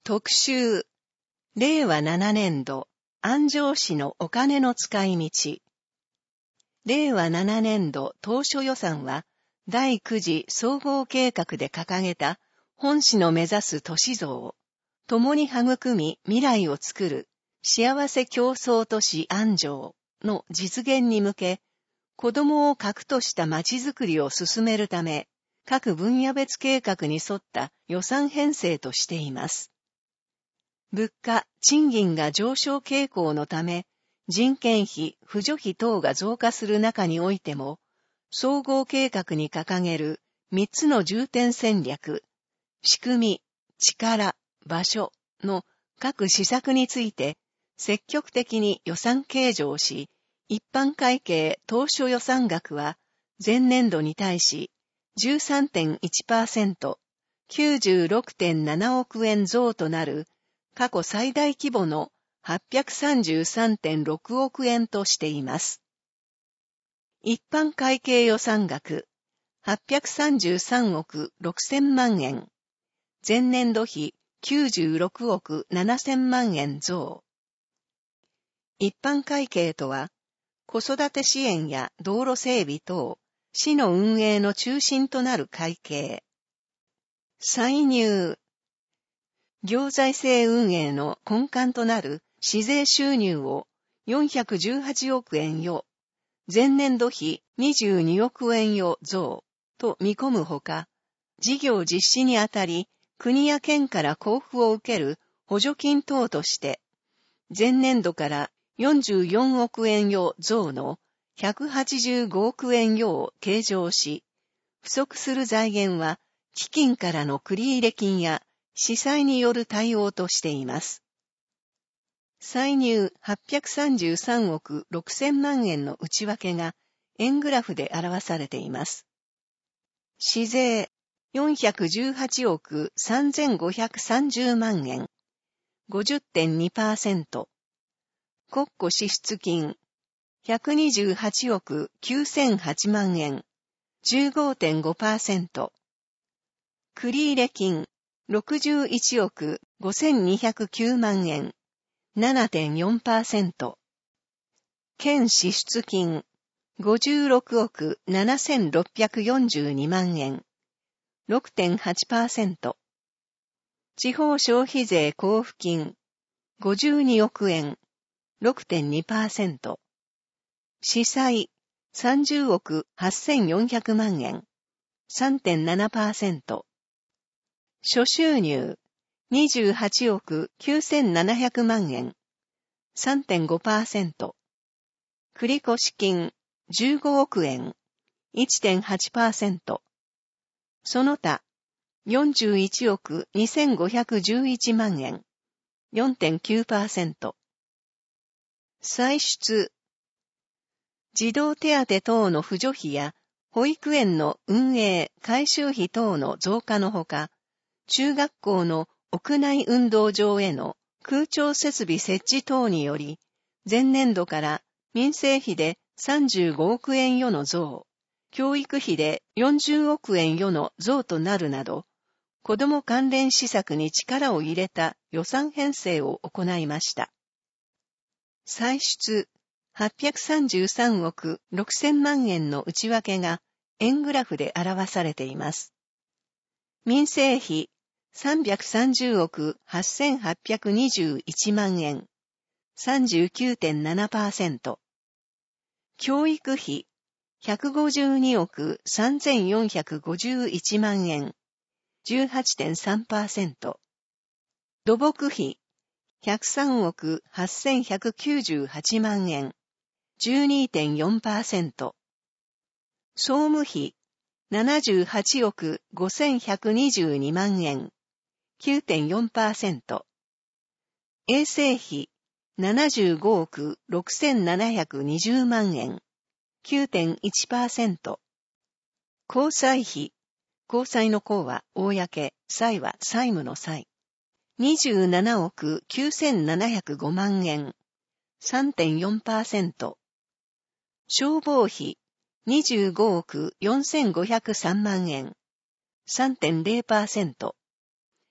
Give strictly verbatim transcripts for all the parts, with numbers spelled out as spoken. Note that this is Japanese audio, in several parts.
特集、れいわななねんど、安城市のお金の使い道。れいわななねんど当初予算は、だいく次総合計画で掲げた本市の目指す都市像を、共に育み未来を作る幸せ競争都市安城の実現に向け、子どもを核とした街づくりを進めるため、各分野別計画に沿った予算編成としています。物価、賃金が上昇傾向のため、人件費、扶助費等が増加する中においても、総合計画に掲げるみっつの重点戦略、仕組み、力、場所の各施策について、積極的に予算計上し、一般会計当初予算額は、前年度に対し じゅうさんてんいちパーセント、きゅうじゅうろくてんななおくえん増となる、過去最大規模の はっぴゃくさんじゅうさんてんろくおくえんとしています。一般会計予算額、はっぴゃくさんじゅうさんおくろくせんまんえん。前年度比きゅうじゅうろくおくななせんまんえん増。一般会計とは、子育て支援や道路整備等、市の運営の中心となる会計。歳入。行財政運営の根幹となる市税収入をよんひゃくじゅうはちおくえんよ、前年度比にじゅうにおくえんよ増と見込むほか、事業実施にあたり国や県から交付を受ける補助金等として、前年度からよんじゅうよんおくえんよ増のひゃくはちじゅうごおくえんよを計上し、不足する財源は基金からの繰入金や市債による対応としています。歳入はっぴゃくさんじゅうさんおくろくせんまんえんの内訳が円グラフで表されています。市税よんひゃくじゅうはちおくさんぜんごひゃくさんじゅうまんえん、ごじゅってんにパーセント。国庫支出金ひゃくにじゅうはちおくきゅうせんはちまんえん、じゅうごてんごパーセント。繰入金ろくじゅういちおくごせんにひゃくきゅうまんえん、ななてんよんパーセント。県支出金ごじゅうろくおくななせんろっぴゃくよんじゅうにまんえん、ろくてんはちパーセント。地方消費税交付金ごじゅうにおくえん、ろくてんにパーセント。市債さんじゅうおくはっせんよんひゃくまんえん、さんてんななパーセント。諸収入にじゅうはちおくきゅうせんななひゃくまんえん、さんてんごパーセント。繰越金じゅうごおくえん、いってんはちパーセント。その他よんじゅういちおくにせんごひゃくじゅういちまんえん、よんてんきゅうパーセント。歳出児童手当等の扶助費や保育園の運営・改修費等の増加のほか、中学校の屋内運動場への空調設備設置等により、前年度から民生費でさんじゅうごおくえんよの増、教育費でよんじゅうおくえんよの増となるなど、子ども関連施策に力を入れた予算編成を行いました。歳出はっぴゃくさんじゅうさんおくろくせんまんえんの内訳が円グラフで表されています。民生費さんびゃくさんじゅうおくはっせんはっぴゃくにじゅういちまんえん、さんじゅうきゅうてんななパーセント。教育費ひゃくごじゅうにおくさんぜんよんひゃくごじゅういちまんえん、じゅうはちてんさんパーセント。土木費ひゃくさんおくはっせんひゃくきゅうじゅうはちまんえん、じゅうにてんよんパーセント。総務費ななじゅうはちおくごせんひゃくにじゅうにまんえん、きゅうてんよんパーセント。衛生費ななじゅうごおくろくせんななひゃくにじゅうまんえん、きゅうてんいちパーセント。公債費、公債の公は公、債は債務の債。にじゅうななおくきゅうせんななひゃくごまんえん、さんてんよんパーセント。消防費、にじゅうごおくよんせんごひゃくさんまんえん、さんてんれいパーセント。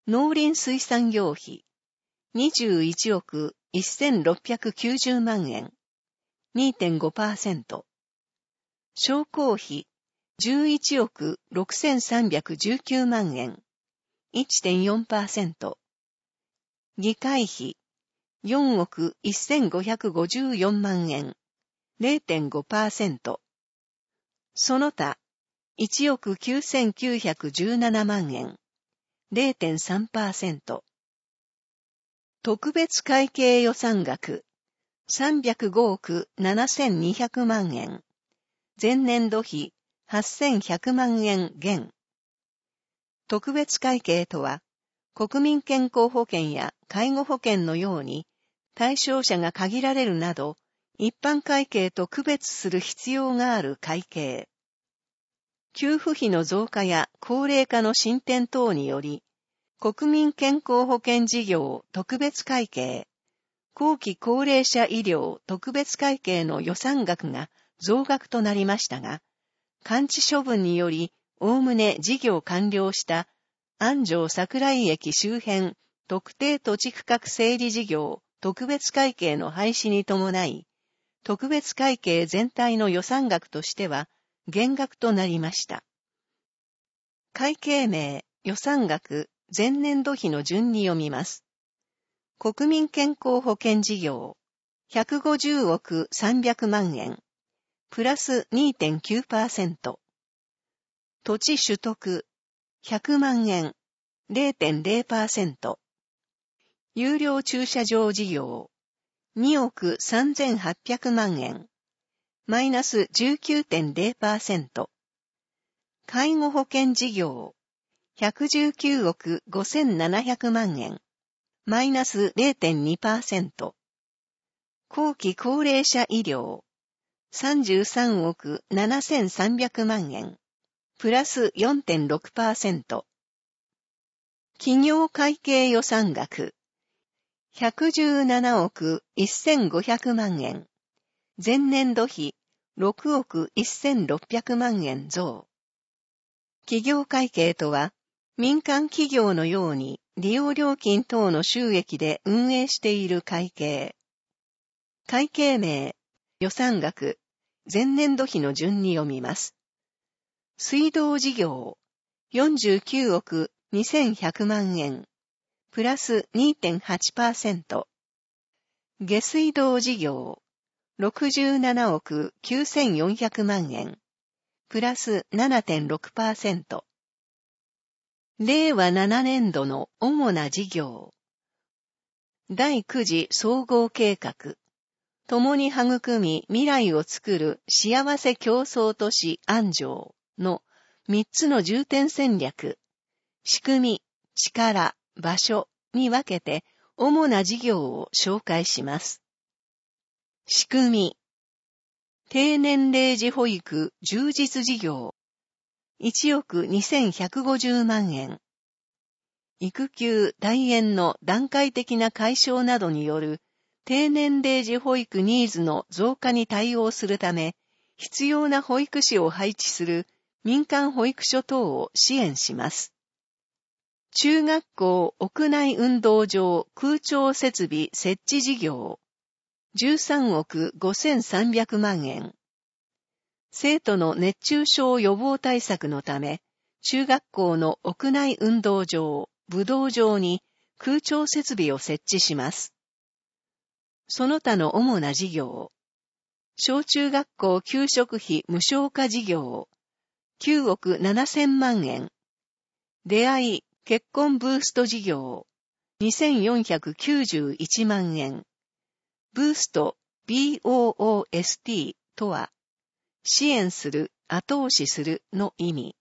農林水産業費、にじゅういちおくせんろっぴゃくきゅうじゅうまんえん、にてんごパーセント。商工費、じゅういちおくろくせんさんびゃくじゅうきゅうまんえん、いってんよんパーセント。議会費、よんおくせんごひゃくごじゅうよんまんえん、れいてんごパーセント。その他、いちおくきゅうせんきゅうひゃくじゅうななまんえん、れいてんさんパーセント。特別会計予算額、さんびゃくごおくななせんにひゃくまんえん、前年度比はっせんひゃくまんえん減。特別会計とは、国民健康保険や介護保険のように、対象者が限られるなど、一般会計と区別する必要がある会計。給付費の増加や高齢化の進展等により、国民健康保険事業特別会計、後期高齢者医療特別会計の予算額が増額となりましたが、完治処分により、おおむね事業完了した安城桜井駅周辺特定土地区画整理事業特別会計の廃止に伴い、特別会計全体の予算額としては減額となりました。会計名、予算額、前年度比の順に読みます。国民健康保険事業、ひゃくごじゅうおくさんびゃくまんえん、プラス にてんきゅうパーセント。土地取得、ひゃくまんえん、れいてんれいパーセント。有料駐車場事業、におくさんぜんはっぴゃくまんえん、マイナス じゅうきゅうてんれいパーセント。介護保険事業、ひゃくじゅうきゅうおくごせんななひゃくまんえん、マイナス れいてんにパーセント。後期高齢者医療、さんじゅうさんおくななせんさんびゃくまんえん、プラス よんてんろくパーセント。企業会計予算額、ひゃくじゅうななおくせんごひゃくまんえん、前年度比ろくおくせんろっぴゃくまんえん増。企業会計とは、民間企業のように利用料金等の収益で運営している会計。会計名、予算額、前年度比の順に読みます。水道事業、よんじゅうきゅうおくにせんひゃくまんえん、プラス にてんはちパーセント。下水道事業、ろくじゅうななおくきゅうせんよんひゃくまんえん、プラス ななてんろくパーセント。れいわななねんどの主な事業。だいく次総合計画。共に育み未来を作る幸せ競争都市安城のみっつの重点戦略。仕組み、力、場所に分けて主な事業を紹介します。仕組み。低年齢児保育充実事業。いちおくにせんひゃくごじゅうまんえん。育休、退園の段階的な解消などによる低年齢児保育ニーズの増加に対応するため、必要な保育士を配置する民間保育所等を支援します。中学校屋内運動場空調設備設置事業、じゅうさんおくごせんさんびゃくまんえん。生徒の熱中症予防対策のため、中学校の屋内運動場、武道場に空調設備を設置します。その他の主な事業。小中学校給食費無償化事業、きゅうおくななせんまんえん。出会い、結婚ブースト事業、にせんよんひゃくきゅうじゅういちまんえん。ブースト、ビーオーオーエスティー とは、支援する、後押しするの意味。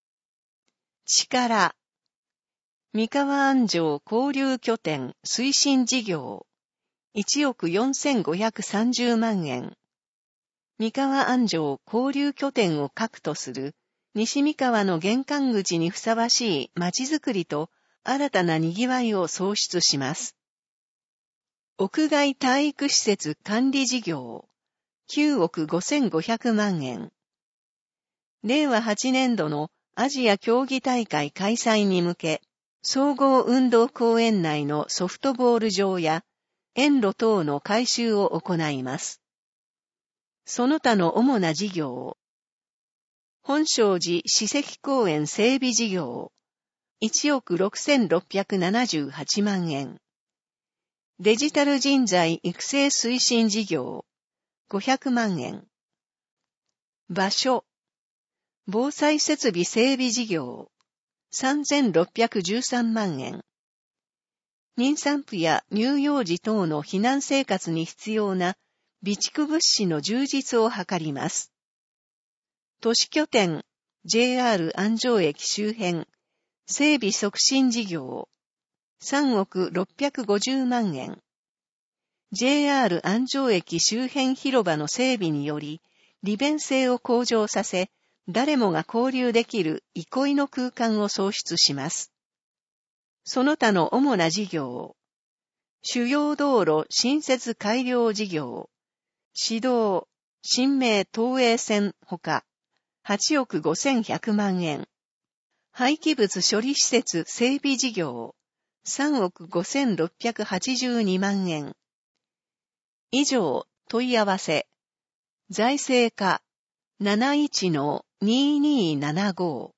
力。三河安城交流拠点推進事業、いちおくよんせんごひゃくさんじゅうまんえん。三河安城交流拠点を核とする、西三河の玄関口にふさわしい街づくりと新たな賑わいを創出します。屋外体育施設管理事業、きゅうおくごせんごひゃくまんえん。れいわはちねんどのアジア競技大会開催に向け、 総合運動公園内のソフトボール場や園路等の改修を行います。その他の主な事業。本證寺史跡公園整備事業。いちおくろくせんろっぴゃくななじゅうはちまんえん。デジタル人材育成推進事業。ごひゃくまんえん。場所。防災設備整備事業。さんぜんろっぴゃくじゅうさんまんえん。妊産婦や乳幼児等の避難生活に必要な備蓄物資の充実を図ります。都市拠点 ジェイアール 安城駅周辺整備促進事業さんおくろっぴゃくごじゅうまんえん。ジェイアール 安城駅周辺広場の整備により利便性を向上させ、誰もが交流できる憩いの空間を創出します。その他の主な事業。主要道路新設改良事業。市道、新名東映線ほか、はちおくごせんひゃくまんえん。廃棄物処理施設整備事業。さんおくごせんろっぴゃくはちじゅうにまんえん。以上、問い合わせ。財政課 なないちのにーにーななご